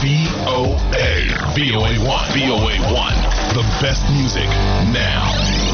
VOA1. VOA1. The best music now.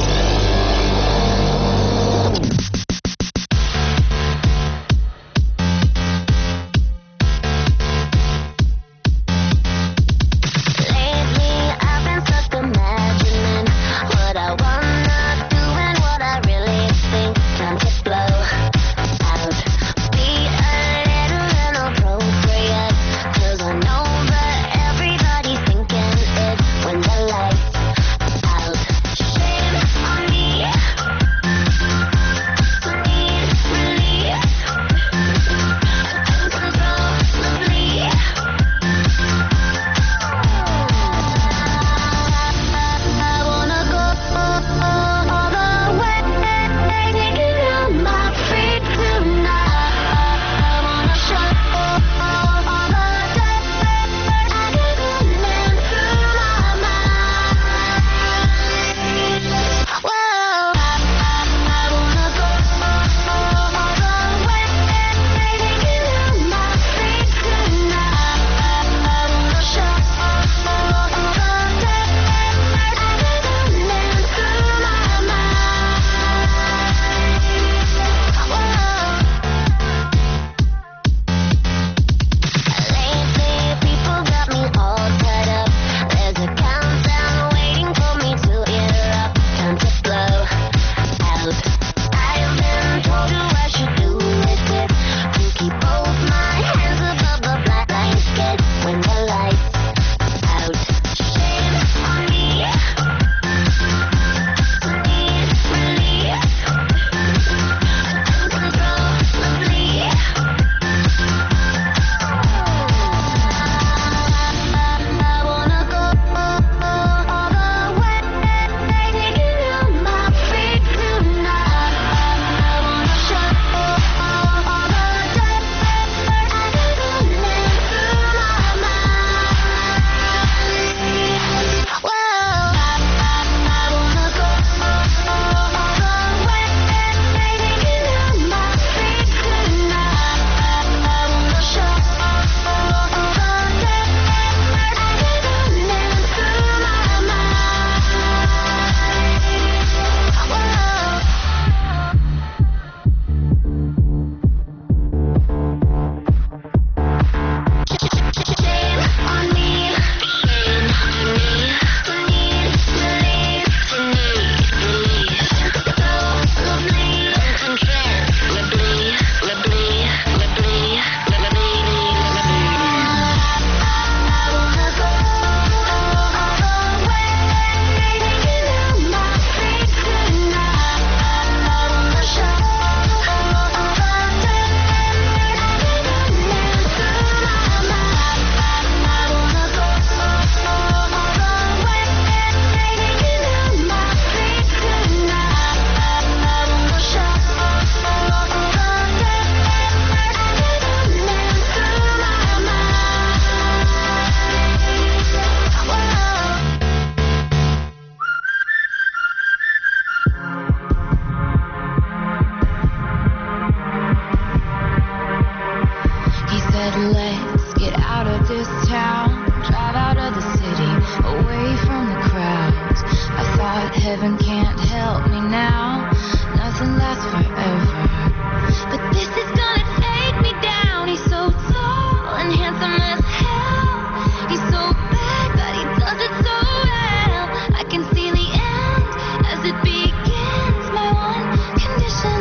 Let's get out of this town, drive out of the city, away from the crowds. I thought heaven can't help me now, nothing lasts forever. But this is gonna take me down. He's so tall and handsome as hell. He's so bad, but he does it so well. I can see the end as it begins. My one condition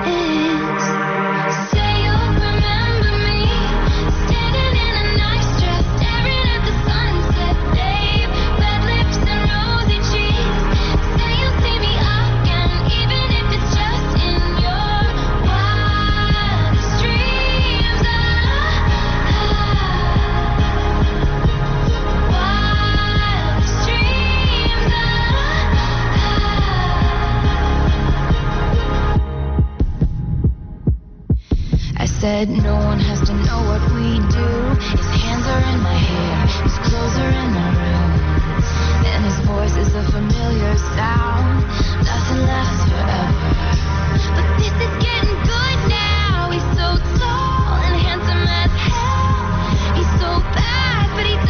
is say you'll remember me, standing in a nice dress, staring at the sunset, babe. Red lips and rosy cheeks. Say you'll see me again, even if it's just in your wildest dreams. Wildest dreams. I said no one has to know what we do. His hands are in my hair, his clothes are in my room, and his voice is a familiar sound. Nothing lasts forever, but this is getting good now. He's so tall and handsome as hell. He's so bad, but he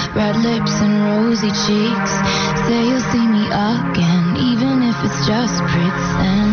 red lips and rosy cheeks. Say you'll see me again, even if it's just pretend.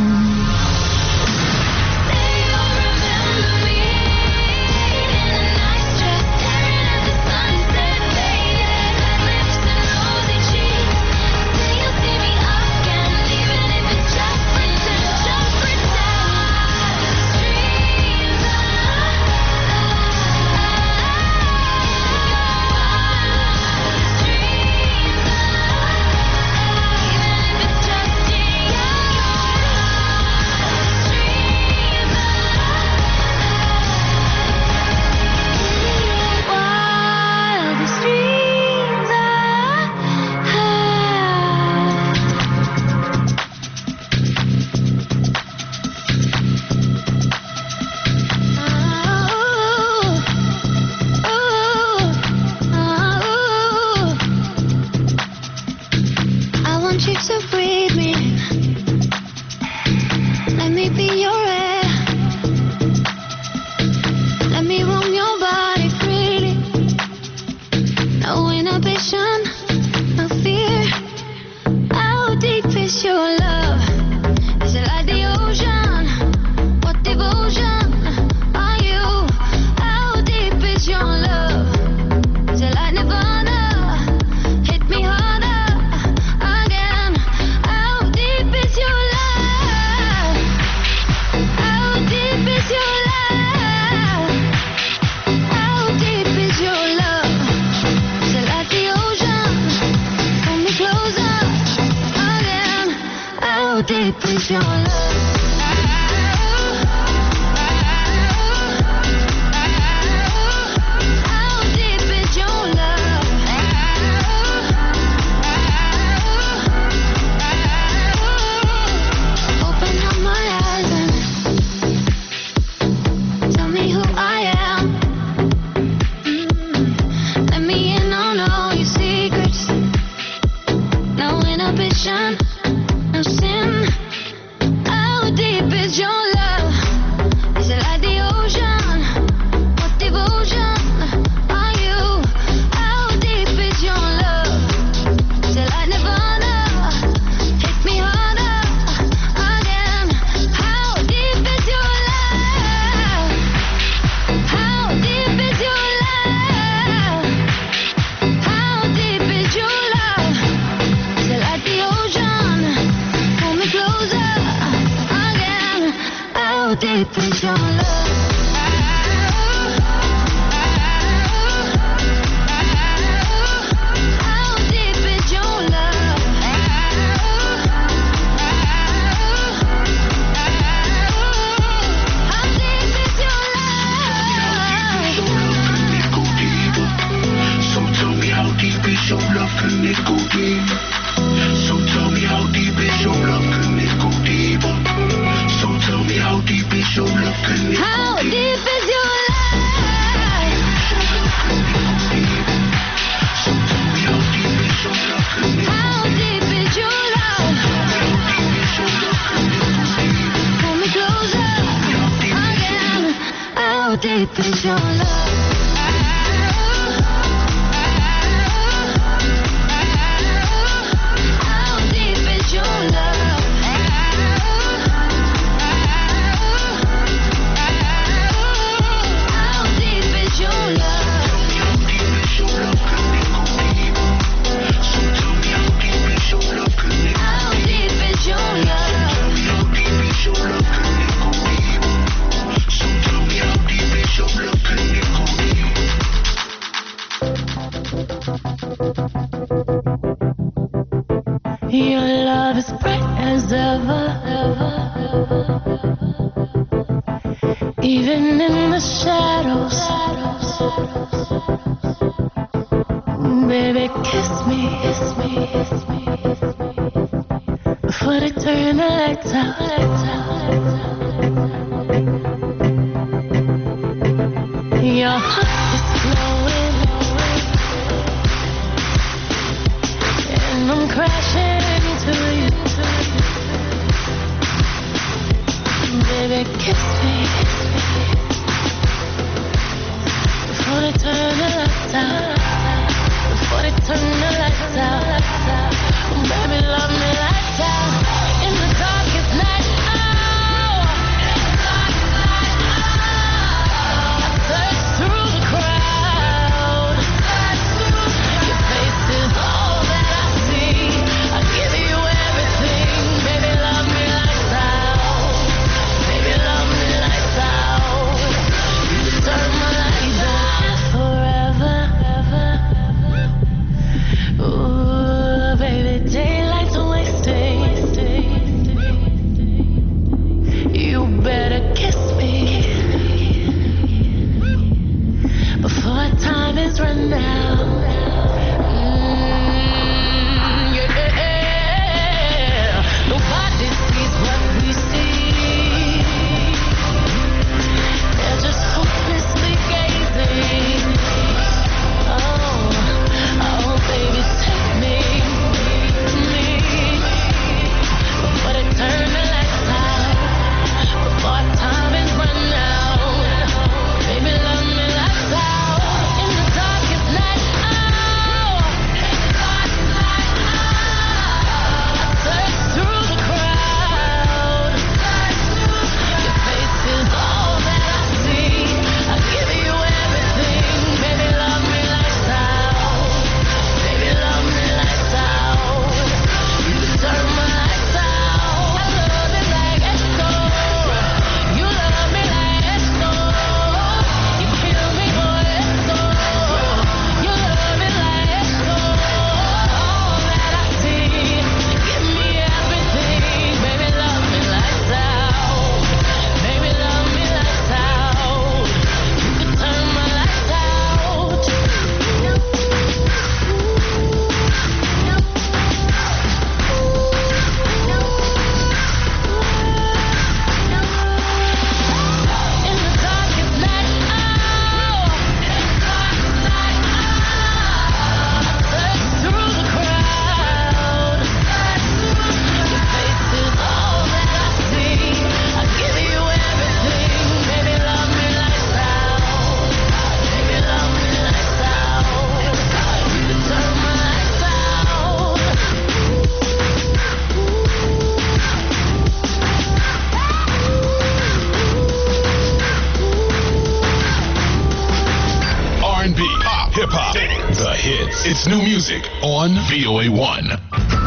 best new music on VOA1.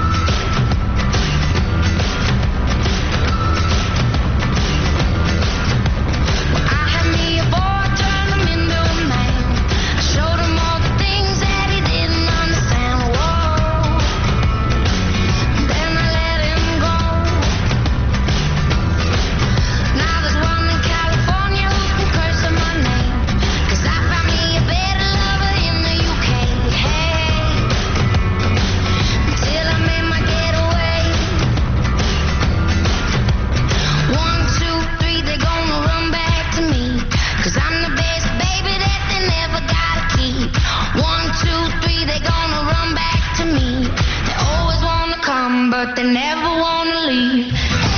But they never wanna leave.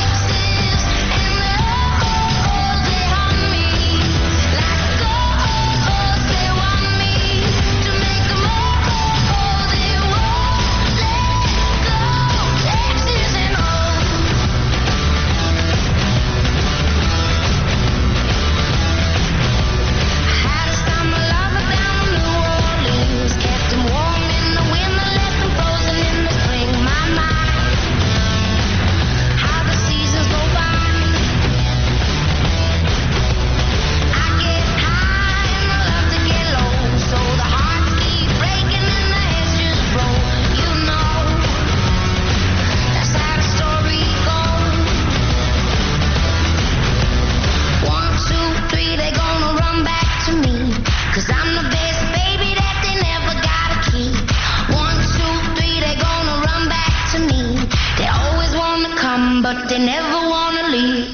But they never wanna leave.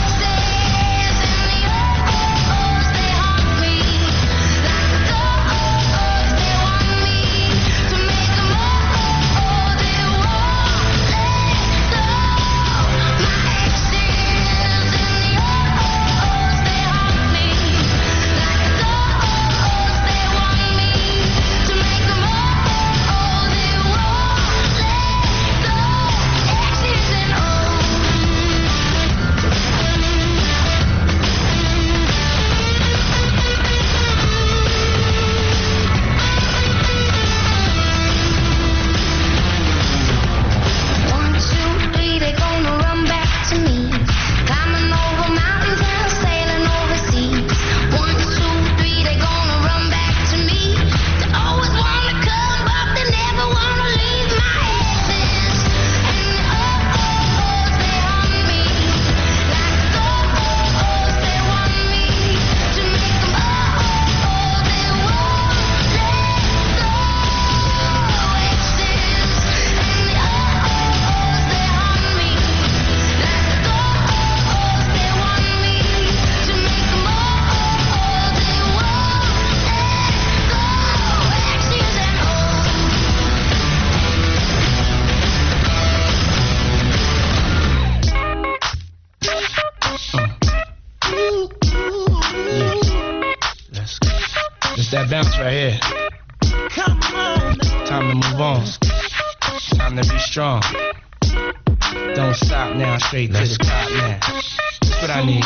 That bounce right here. Come on. Time to move on. Time to be strong. Don't stop now, straight to the top now. That's what I need.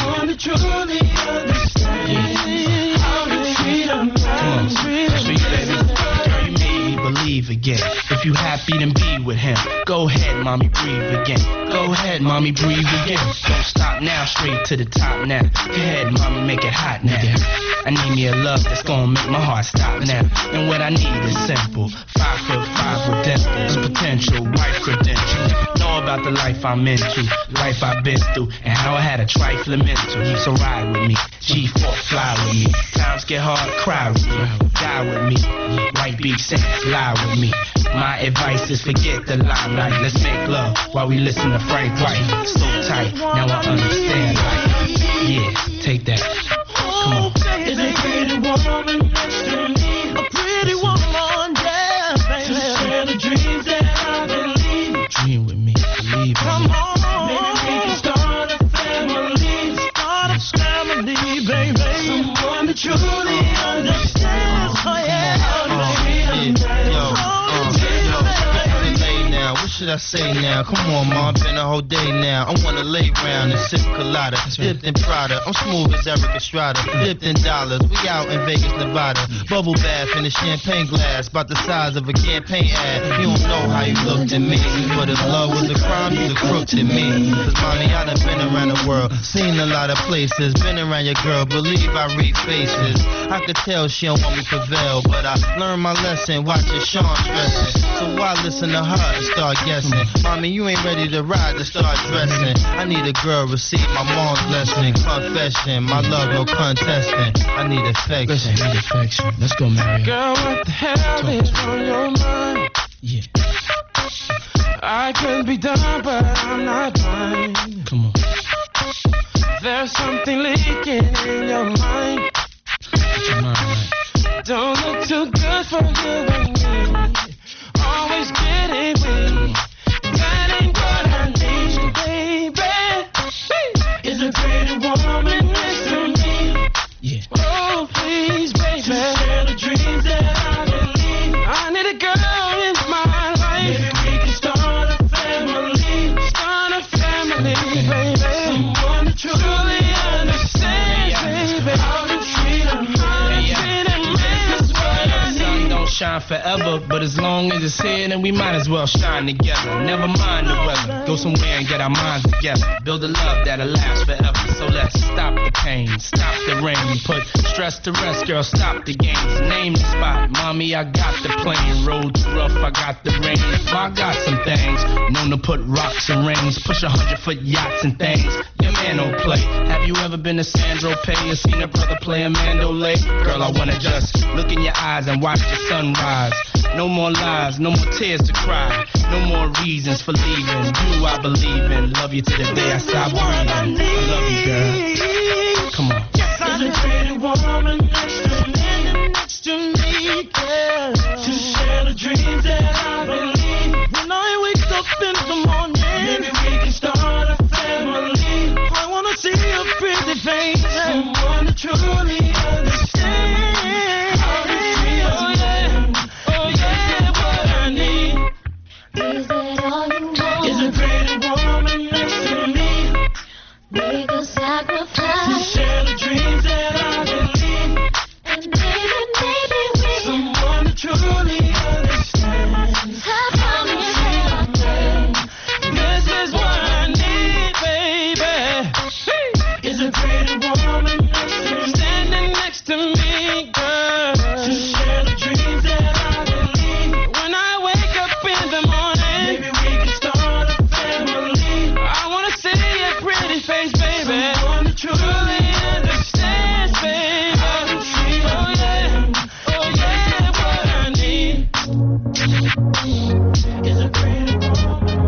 Come on. That's for you, baby. Girl, you made me believe again. If you happy, then be with him. Go ahead, mommy, breathe again. Go ahead, mommy, breathe again. Don't stop now, straight to the top now. Go ahead, mommy, make it hot now. I need me a love that's gonna make my heart stop now. And what I need is simple. 5'5" with dimples, potential wife credentials. Know about the life I'm into, life I've been through, and how I had a trifling mental. So ride with me, G4 fly with me. Times get hard, cry with me, die with me. White beat sense, lie with me. My advice is forget the limelight. Let's make love while we listen to Frank White. So tight, now I understand. Like, yeah, take that. Come on. Is a pretty woman next to me? A pretty woman, yeah, baby. To share the dreams that I believe. Dream with me, believe Come in me. on, maybe we can start a family. Start a family, baby. Someone that truly understands. Oh yeah, baby. Yo, every day now, what's should I say now? Come on, ma, been a whole day now. I wanna lay round and sip colada, dipped in Prada. I'm smooth as Eric Estrada, dipped in dollars. We out in Vegas, Nevada. Bubble bath in a champagne glass, about the size of a campaign ad. You don't know how you looked at me, but if love was a crime, you'd have crooked at me. Cause mommy, I done been around the world, seen a lot of places, been around your girl, believe I read faces. I could tell she don't want me to prevail, but I learned my lesson, watching Sean stressing. So why listen to her and start guessing? Mommy, you ain't ready to ride to start dressing. I need a girl, receive my mom's blessing. Confession, my love, no contesting. I need affection. I need affection. Let's go, Mario. Girl, what the hell is on your mind? Yeah. I could be done, but I'm not blind. Come on. There's something leaking in your mind. Get your mind right. Don't look too good for you and me. Always getting weak. That ain't what I need, baby. Is a pretty woman next to me? Yeah. Oh, please, baby. To share the dreams that I believe. I need a girl in my life. Maybe we can start a family. Start a family, baby. Someone to truly understands, baby. How to treat a man. Shine forever, but as long as it's here, then we might as well shine together. Never mind the weather, go somewhere and get our minds together. Build a love that'll last forever. So let's stop the pain, stop the rain, put stress to rest, girl. Stop the games, name the spot. Mommy, I got the plane. Road too rough, I got the rain. I got some things known to put rocks and rings, push 100-foot yachts and things. Your man don't play. Have you ever been to Sandro Pay or seen a brother play a mandolay? Girl, I wanna just look in your eyes and watch the sun rise. No more lies, no more tears to cry. No more reasons for leaving. You I believe in. Love you to the day I stop breathing. I love you, girl. Come on. Yes, I'm a pretty woman next to me, girl. To share the dreams that I believe. When I wake up in the morning, maybe we can start a family. I wanna see a pretty face, someone to truly understand. Is it all you want? Is a pretty woman next to me? Make a sacrifice. To share the dreams that I believe. And maybe we someone to truly understand. have come here. This is what I need, baby. Is a pretty woman next to me? Standing next to me, girl. To share the dreams that I believe. When I wake up in the morning, maybe we can start a family. I wanna see a pretty face, baby. Someone to truly understands, baby. Oh yeah, what I need is a pretty woman.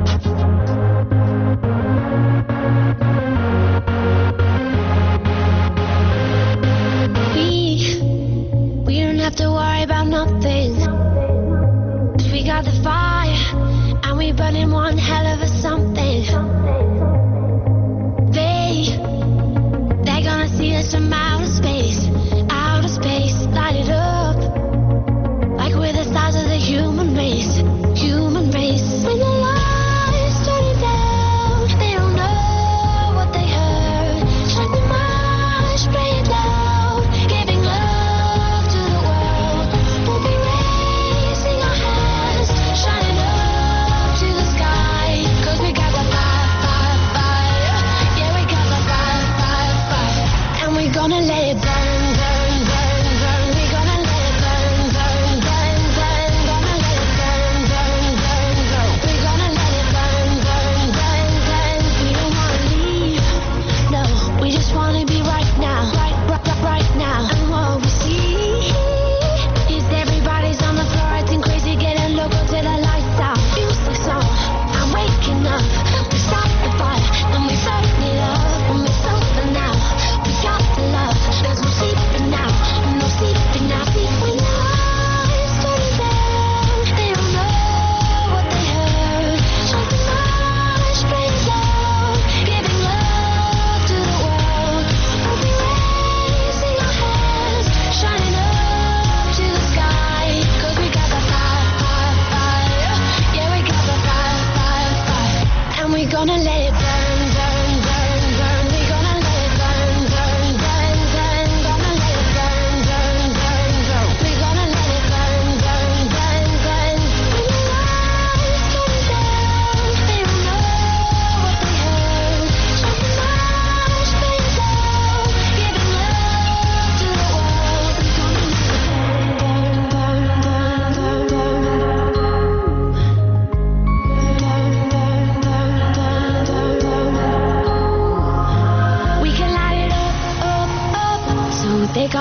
We don't have to worry about nothing. 'Cause we got the fire, and we burning one hell of a something. They're gonna see us from outer space, light it up, like we're the stars of the human race. When the lights turn it down, they don't know what they heard. Shine the march, play it loud, giving love to the world. We'll be raising our hands, shining up to the sky. 'Cause we got the light.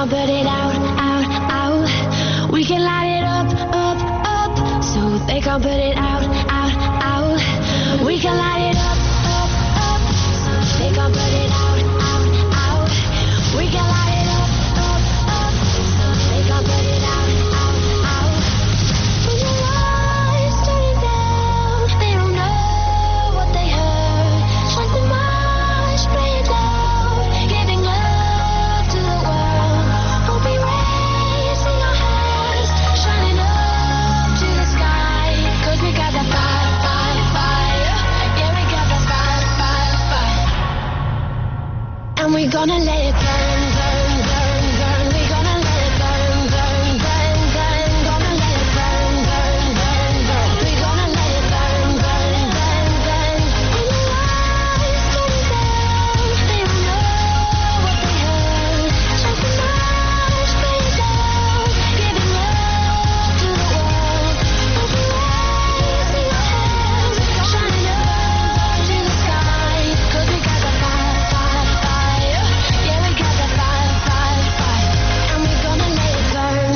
can't put it out, out, out. We can light it up, up, up. So they can't put it out, out, out. We can light it up, up, up. So they can't put it out, out, out. We can light it up, up, up. So they can't put it out, out, out. When your lights turning down, they don't know what they heard. Shine the march, play it loud, giving love to the world. We'll be raising our hands, shining up to the sky. 'Cause we got that fire, fire, fire. Yeah, we got that fire, fire, fire. And we're gonna let it burn, burn, burn, burn. We're gonna let it burn, burn, burn, burn. Gonna let it burn, burn, burn, burn. We're gonna let it burn, burn, burn, burn. When the lights turning down, they don't know what they heard. Shine the march, play it loud, giving love to the world. We'll be raising our hands, shining up to the sky. 'Cause we got that fire, fire, fire. Yeah, we got that fire, fire, fire. And we're gonna let it burn.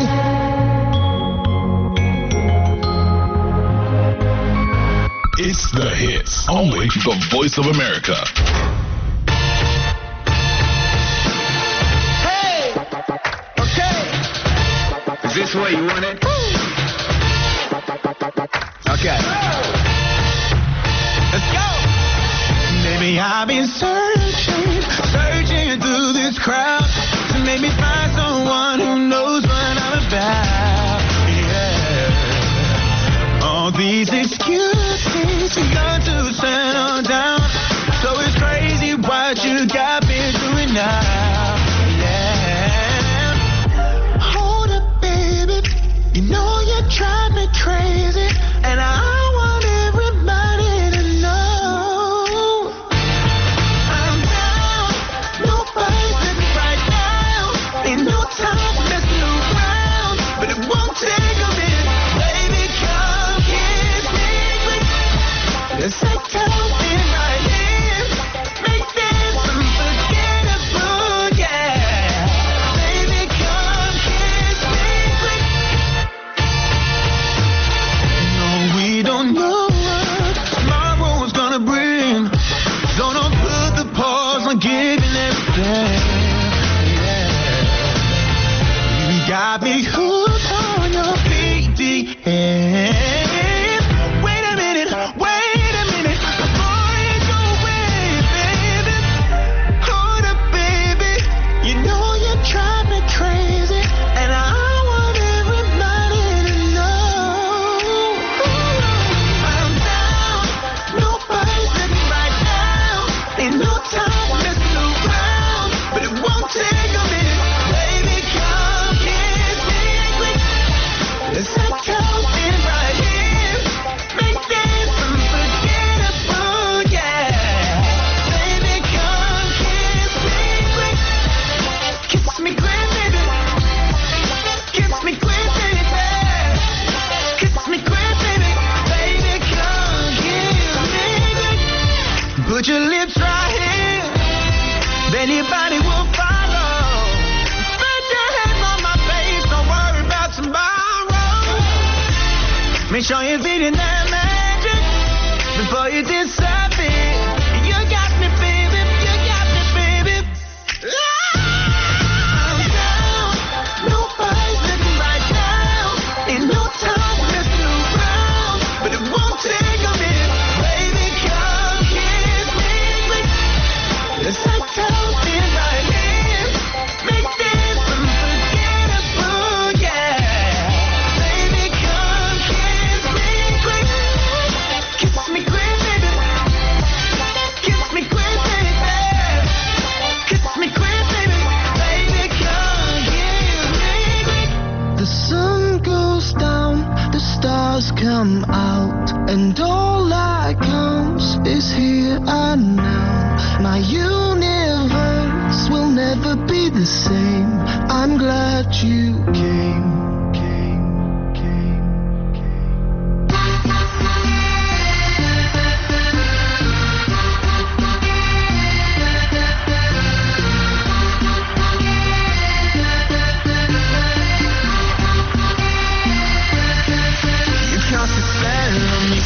It's the hits. Only the Voice of America. Hey! Okay! Is this what you wanted? Okay. Let's go! Maybe I've been searching through this crowd to maybe find someone who knows what I'm about. Yeah. All these excuses got to settle down. So it's crazy what you got me doing now. Yeah. Hold up, baby. You know you drive me crazy, and I want everybody to know. I'm down, nobody's looking right now. Ain't no time for messing around, but it won't take a minute. Baby, come kiss me quick. Let's take time in right here. Make this unforgettable, yeah. Baby, come kiss me quick. No, we don't know what tomorrow's gonna bring. So don't put the pause on giving everything. Yeah. You got me hooked on your BDS. Wait a minute, before you go away, baby. Hold up, baby. You know you drive me crazy, and I want everybody to know. I'm down, nobody's looking right now. Ain't no time messing around, but it won't take a minute. Baby, come kiss me quick. Let's take time in right here. Make this unforgettable, yeah. Baby, come kiss me quick. Kiss me quick, baby. Kiss me quick, baby. Kiss me quick, baby. Baby, come kiss me quick. Put your lips right here, then your body will follow. Spread your hands on my face, don't worry about tomorrow. Make sure you're feeling that magic before you disappear. You got me, baby, you got me, baby. I'm down, nobody's looking right now. Ain't no time messing around, but it won't take a minute. Baby, come kiss me quick. Let's take time in right here. Make this unforgettable, yeah. Baby, come kiss me quick. Kiss me quick, baby. Kiss me quick, baby. Kiss me quick, baby. Baby, come kiss me quick. The sun goes down, the stars come out, and all that counts is here and now. My universe will never be the same. I'm glad you came.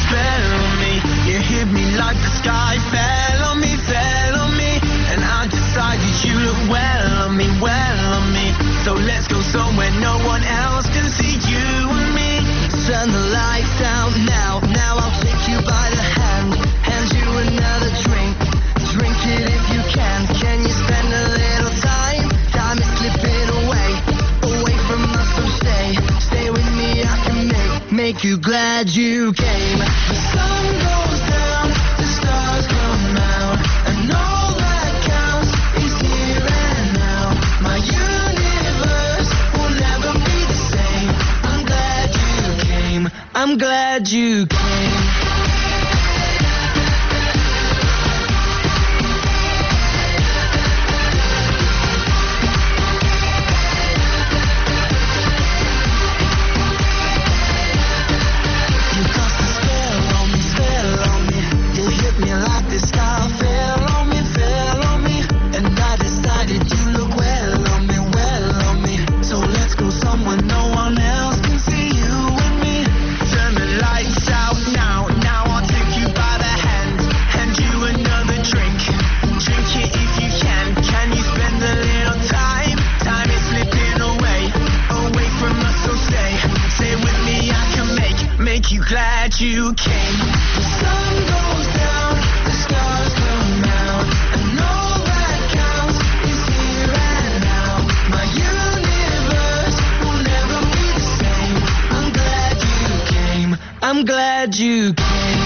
spell on me. You hit me like the sky fell on me, and I decided you look well on me, So let's go somewhere no one else can see you and me. Turn the lights out now, I'll take you by the hand you another drink, drink it if you can. Can you spend a little time? Time is slipping away from us, so stay with me. I can make you glad you came. The sun goes down, the stars come out, and all that counts is here and now. My universe will never be the same. I'm glad you came. I'm glad you came. You glad you came. The sun goes down, the stars come out, and all that counts is here and now. My universe will never be the same. I'm glad you came. I'm glad you came.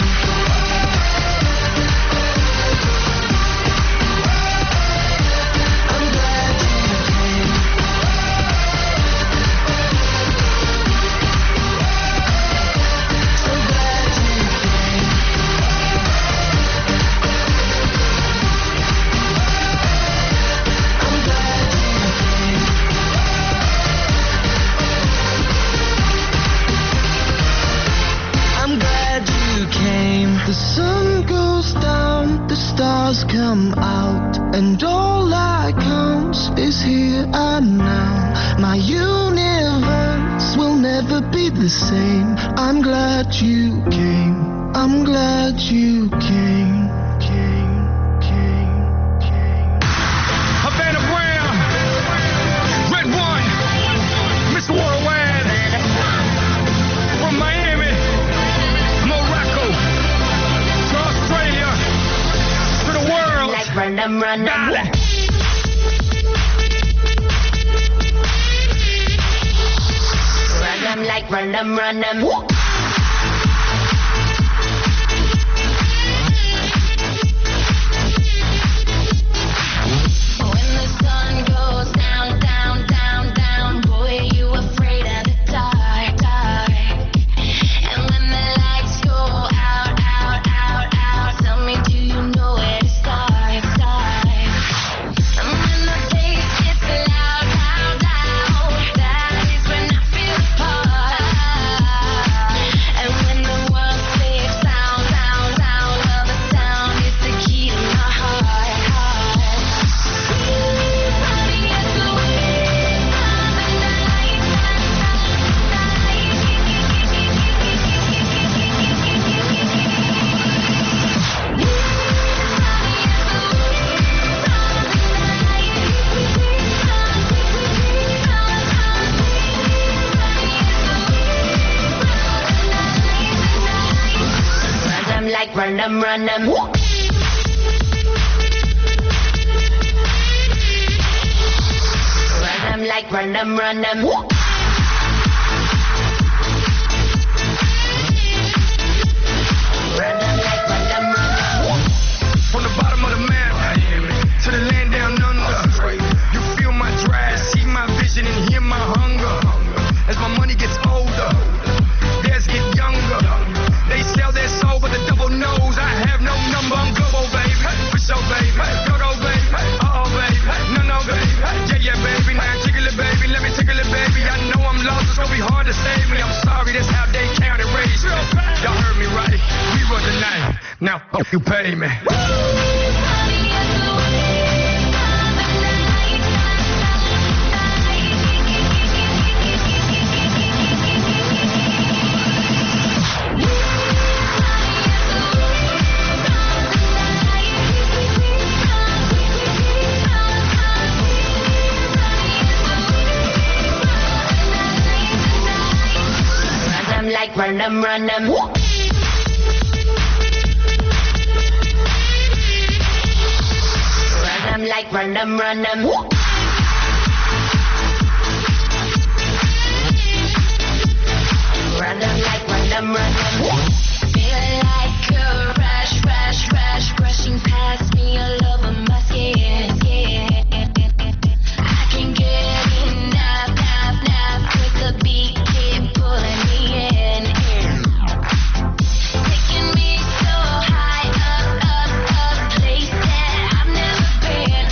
The sun goes down, the stars come out, and all that counts is here and now. My universe will never be the same. I'm glad you came. I'm glad you came. Havana Brown, Red One, Mr. Worldwide, from Miami, Morocco, to Australia, to the world. Like run them. Dale. Like run them. When the sun goes down, boy, you afraid of the dark. And when the lights go out, tell me, do you know where to start? And when the bass gets loud, that is when I feel the part. And when the world sleeps, sound of the sound is the key to my heart. Honey, it's the wind of the night. Run them. Run them like run them. From the bottom of the map to the land down under. You feel my drive, see my vision, and hear my hunger. As my money gets older, theirs get younger. They sell their soul, but the devil knows I have no number. I'm global, baby, for sure, baby. Go, baby, baby. No, baby. Yeah, baby. Now jiggle it, baby. Let me tickle it, baby. I know I'm lost, it's gonna be hard to save me. I'm sorry, that's how they count and raise me. Y'all heard me right. We run the night. Now, you pay me. run 'em. Run 'em like run 'em, run 'em. Run 'em like run 'em, run 'em. Feel like a rush, rush, rush, rushing past me all over my skin. I can get enough, enough, enough with the beat, keep pulling me in. Taking me so high up, up, up, place that I've never been.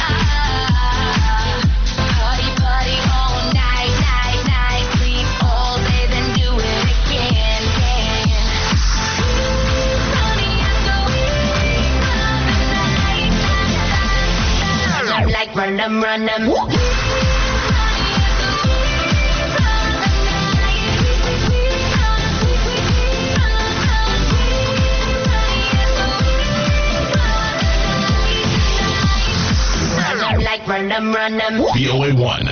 Party, party all night, night, night, sleep all day, then do it again. Running after we run the night. Run 'em like run 'em, run 'em. Like run 'em, run 'em. BOA1.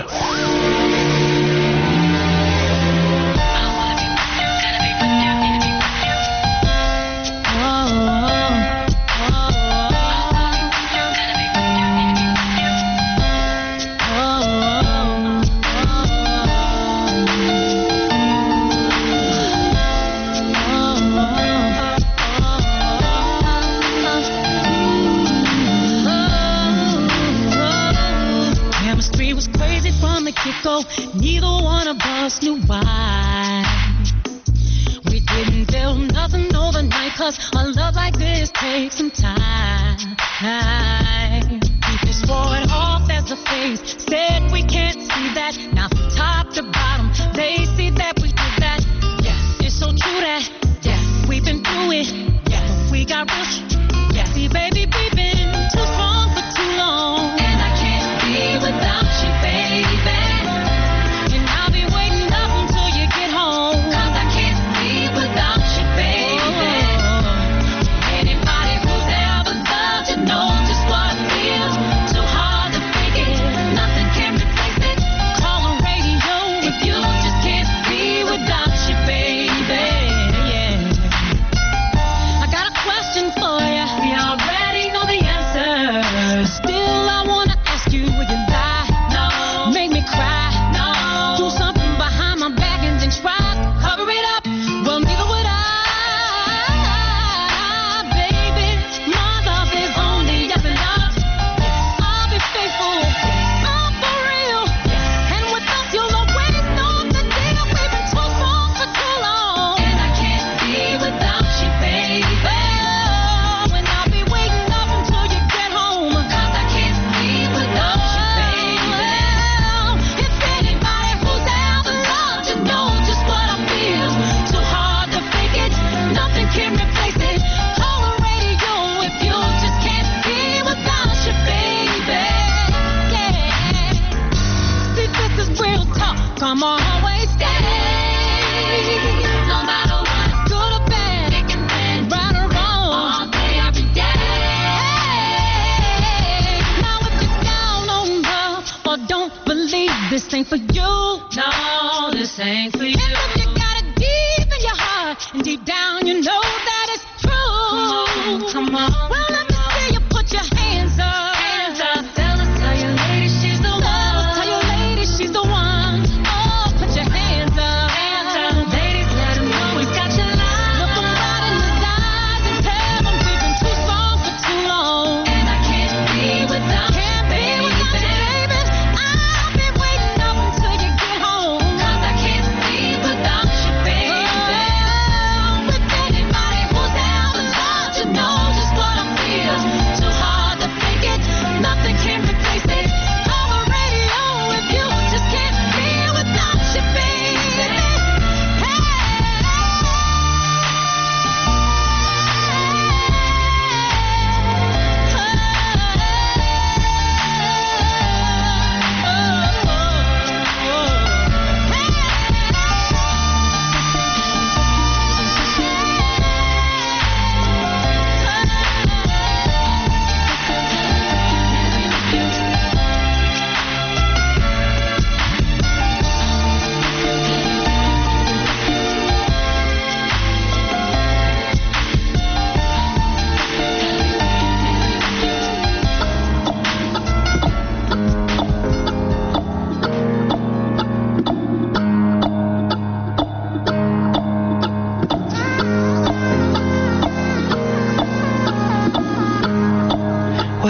Chemistry was crazy from the get-go. Neither one of us knew why. We didn't feel nothing overnight, 'cause a love like this takes some time. People swore it off as a phase, said we can't see that. Now from top to bottom, they see that we did that. Yes, it's so true that, yes, we've been through it. Yes, we got rich. Yes, see baby, we've been too strong for too long. And I can't be without you, baby. And I'll be waiting up until you get home. 'Cause I can't be without you, baby. Anybody who's ever loved you knows just what it feels. Too hard to fake it, nothing can replace it. Call the radio if you just can't be without you, baby. Yeah. I got a question for you. We already know the answer. Still, I wanna ask you, will you lie? No. Make me cry? No. Do something behind my back and then try to cover it up? Well, neither would I, baby. My love is only yes and love. I'll be faithful. I'm for real. And without you'll always know the deal. We've been too strong for too long. And I can't be without you, baby. And I'll be waiting up until you get home. 'Cause I can't be without you, baby. If anybody who's ever loved you knows just what I feel. Too hard to fake it, nothing can replace it. Call the radio if you just can't be without you, baby. Yeah. See, this is real talk. Come on, always stay. No matter what, good or bad, thick and thin, right or wrong, all day, every day. Now if you're down on love or don't believe this ain't for you, no, this ain't for you. And if you got it deep in your heart and deep down you know that it's true, come on. Well, let me see you put your hands up. Hands up. Tell your lady she's the one. Tell your lady she's the one. Oh, put your hands up. Hands up. Ladies, let 'em know we've got your line. Look 'em right in his eyes and tell 'em we've been too strong for too long. And I can't be without you, baby. I'll be waiting up until you get home. 'Cause I can't be without you, baby. With anybody who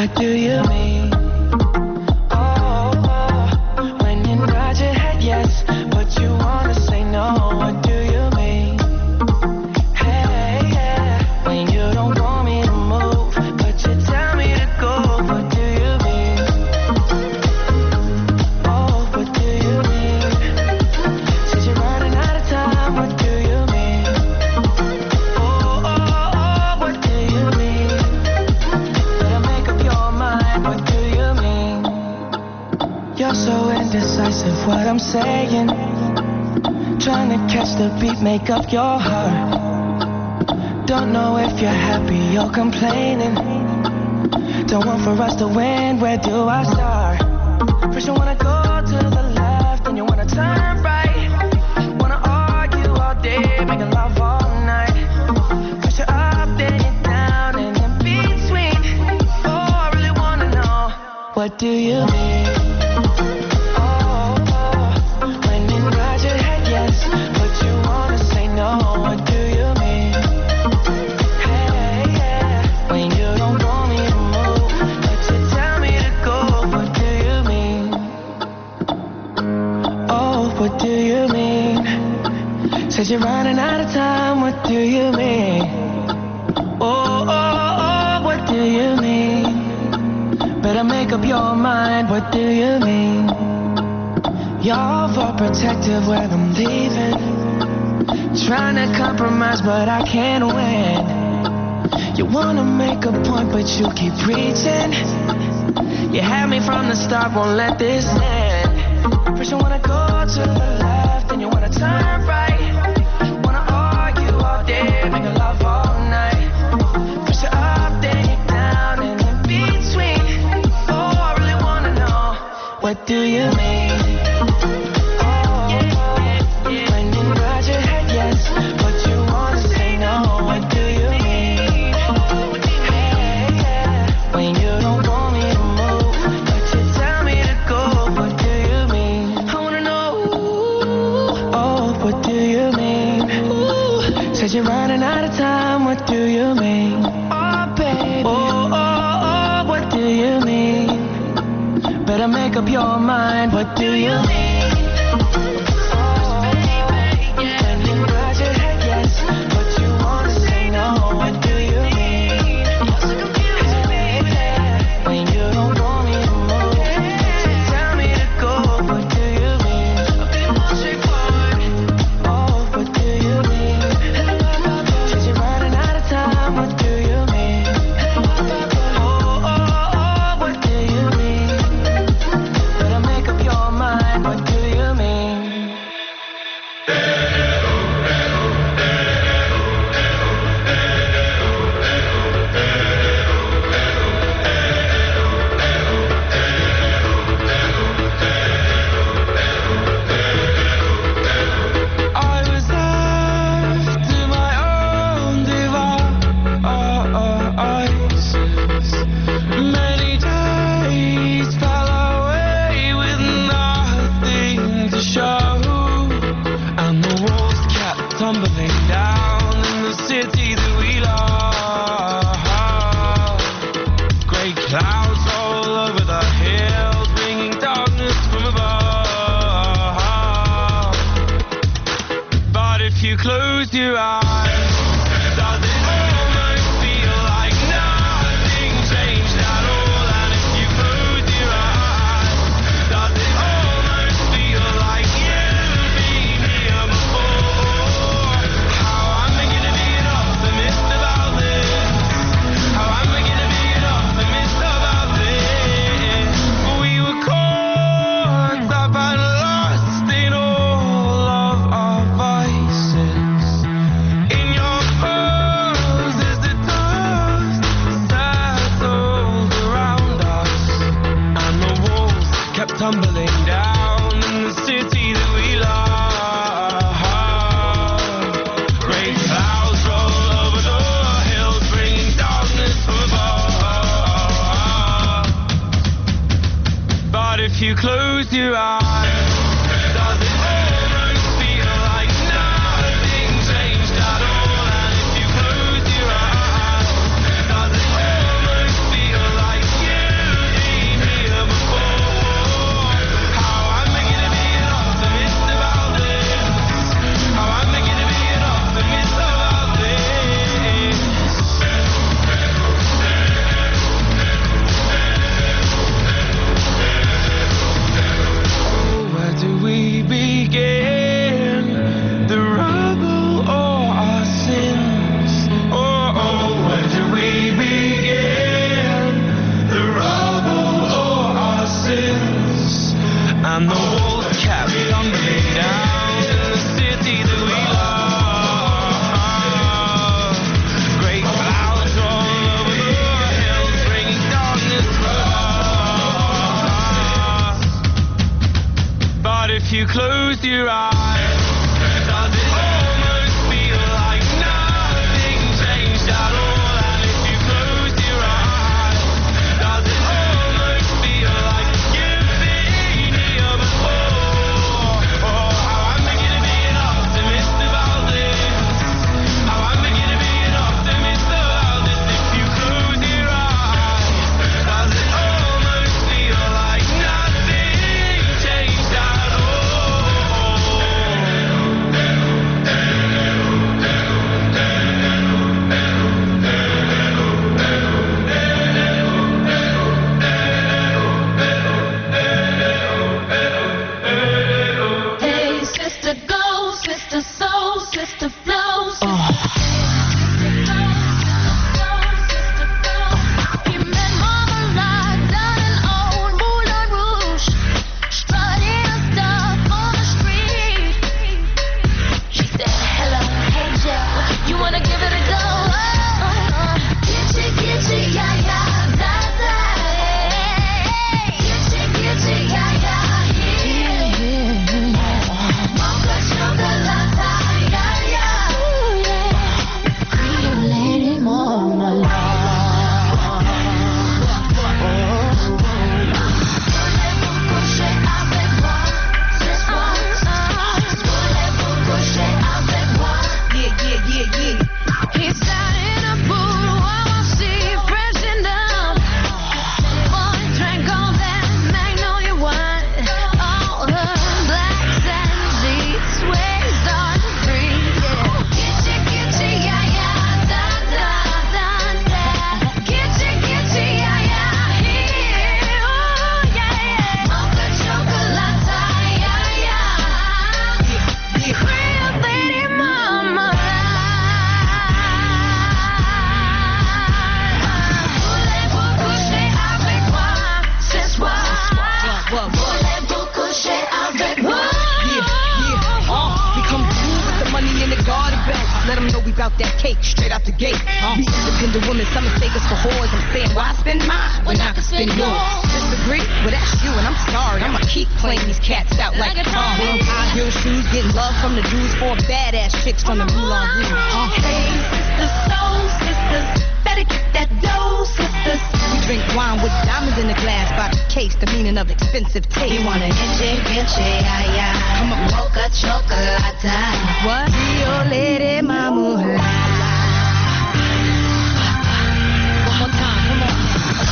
What do you mean? Oh, when you nod your head yes, but you wanna say no. What do you mean? Hey, yeah, when you don't want me to move, but you tell me to go. What do you mean? Oh, what do you mean? Said you're running out of time. What do you mean? Oh, what do you mean? Better make up your mind. What do you mean? You're so indecisive. What I'm saying. Trying to catch the beat, make up your heart. Don't know if you're happy or complaining. Don't want for us to win, where do I start? First you wanna go to the left, then you wanna turn right. Wanna argue all day, making love all night. First you're up, then you're down, and in between. Oh, I really wanna know, what do you mean? Oh, when you nod your head yes, but you wanna say no. What do you mean? Hey, yeah, when you don't want me to move, but you tell me to go. What do you mean? Oh, what do you mean? Said you're running out of time. What do you mean? Oh, what do you mean? Better make up your mind. What do you mean? You're overprotective when I'm leaving. Trying to compromise, but I can't win. You wanna make a point, but you keep preaching. You had me from the start, won't let this end. First you wanna go to the left, then you wanna turn right. Wanna argue all day, making love all night. First you're up, then you're down, and in between. Oh, I really wanna know, what do you mean? When you nod your head yes, but you wanna say no. What do you mean? Hey, yeah, when you don't want me to move, but you tell me to go. What do you mean? I wanna know. Oh, what do you mean? Said you're running out of time. What do you mean? Oh, baby. Oh, what do you mean? Better make up your mind. What do you mean? right? Does it almost feel like nothing changed at all? And if you close your eyes, does it almost feel like you've been here before? Oh, how I'm beginning to be an optimist about this. How I'm beginning to be an optimist about this. If you close your eyes, does it almost feel like nothing changed at all? Hey, sister, go, sister, soul, sister, flow, sister. He met Mama Live down in old Moulin Rouge, strutting her stuff on the street. She said, hello, hey Joe, you wanna give it a go? Gitchy, yeah, yeah, da, da. Gitchy, yeah, yeah, yeah. Mocha chocolate, yeah, yeah. Ooh, yeah. Creole lady mama. Voulez-vous coucher avec moi ce soir? Voulez-vous coucher avec moi? Yeah. He's down in a pool, I see freshened up. Boy drank all that magnolia wine. All her blacks and sheets waves on the free. Gitchy, yeah, yeah, da, da, da, da. Gitchy, yeah, yeah, here, ooh, yeah. Mocha chocolate, yeah, yeah. Creole lady mama. Voulez-vous coucher avec moi ce soir? Voulez-vous coucher avec moi? We come through with the money in the garden belt. Let them know we bout that cake straight out the gate. We independent women, some mistake us for whores. I'm saying, why spend mine when I can spend yours? Disagree? Well, that's you, and I'm sorry. I'ma keep playing these cats out like a car. Wearing high heel shoes, getting love from the dudes, 4 badass chicks from the Moulin Rouge. Hey, sisters, soul sisters, better get that dough, sisters. We drink wine with diamonds in the glass by the case, the meaning of expensive taste. You wanna gitchy, yeah, yeah. Come on. Mocha chocolate. What? Rio lady mama. One more time, come on.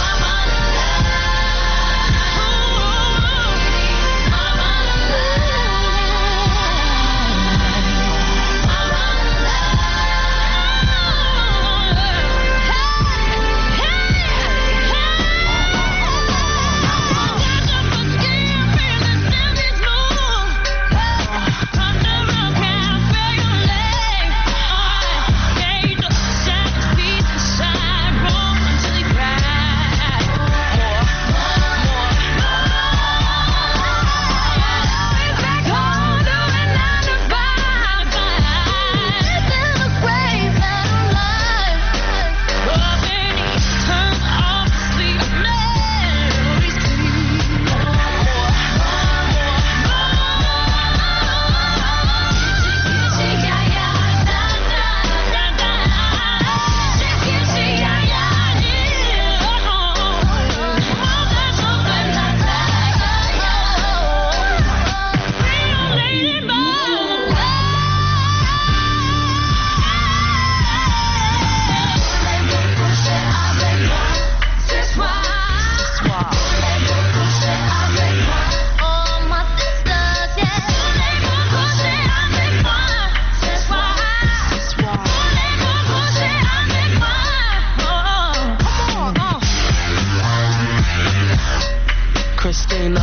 Christina,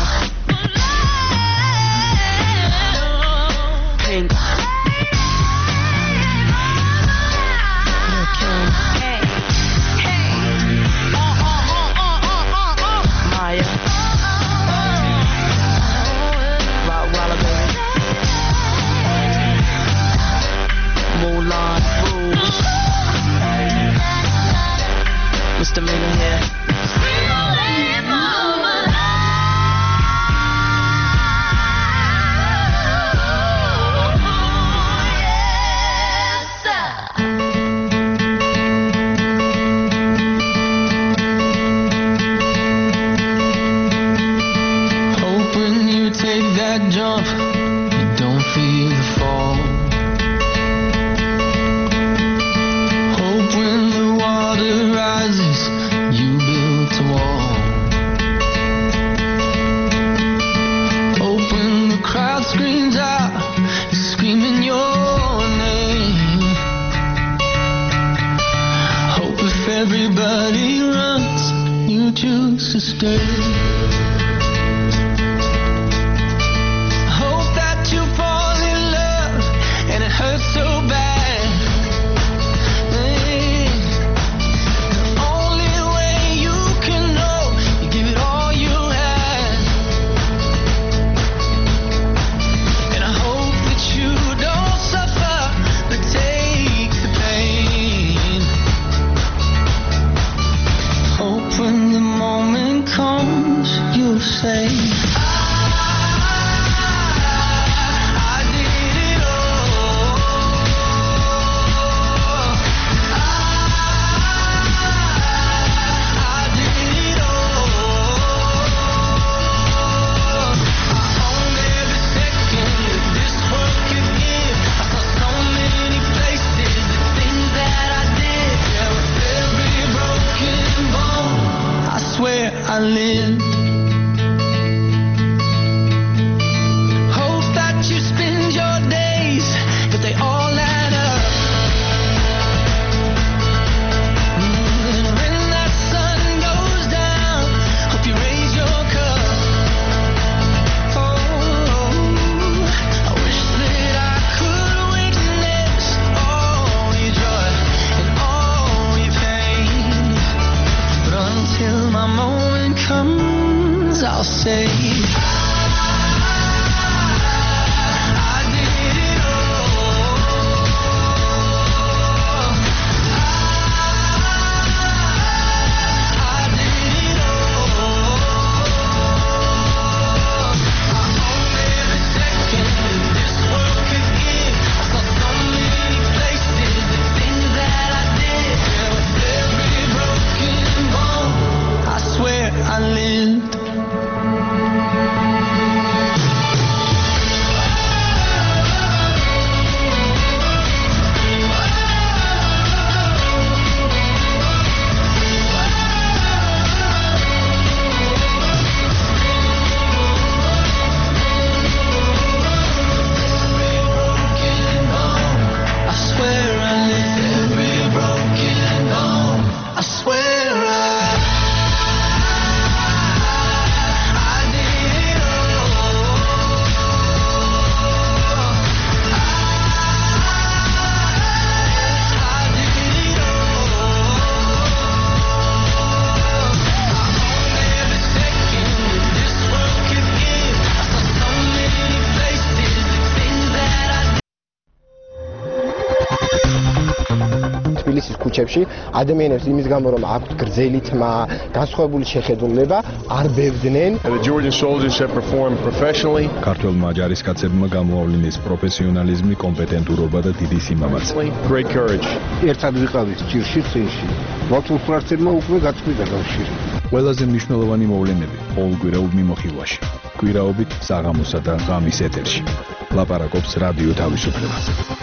Pink, Maya, Rottweiler baby, Moulin Rouge, Misdemeanor here. everybody runs, you choose to stay. Hope that you fall in love and it hurts so bad. The only way you can know, you give it all you had. And I hope that you don't suffer, but take the pain. Hope when the moment comes, you'll say, I did it all. I did it all. I own every second that this world could give. I saw so many places, the things that I did. Yeah, with every broken bone, I swear I lived. Hope that you spend your days, but they all add up. And when that sun goes down, hope you raise your cup. Oh, I wish that I could witness all your joy and all your pain. But until my moment comes, I'll say, I did it all. I did it all. I own every second that this world could give. I saw so many places, the things that I did. Yeah, with every broken bone, I swear I lived. I swear I lived. Every broken bone, I swear I did it all. I did it all. I own every second that this world could give. I saw so many places, the things that I did. თბილისის ქუჩებში ადამიანებს იმის გამო რომ აქვთ გრძელი თმა, განსხვავებული შეხედულება, არ ბევდნენ. The Georgian soldiers have performed professionally. ქართველმა ჯარისკაცებმა გამოავლინეს პროფესიონალიზმი, კომპეტენტურობა და დიდი სიმამაცე. Great courage. ერთად ვიყავით ჭირში, წინში. მოცულფრაცებმა უკვე გაწყვიტა კავშირი. ყველაზე მნიშვნელოვანი მოვლენები ყოველკვირეულ მიმოხილვაში. კვირაობით საღამოსა და ღამის ეთერში. ლაპარაკობს რადიო თავისუფლება.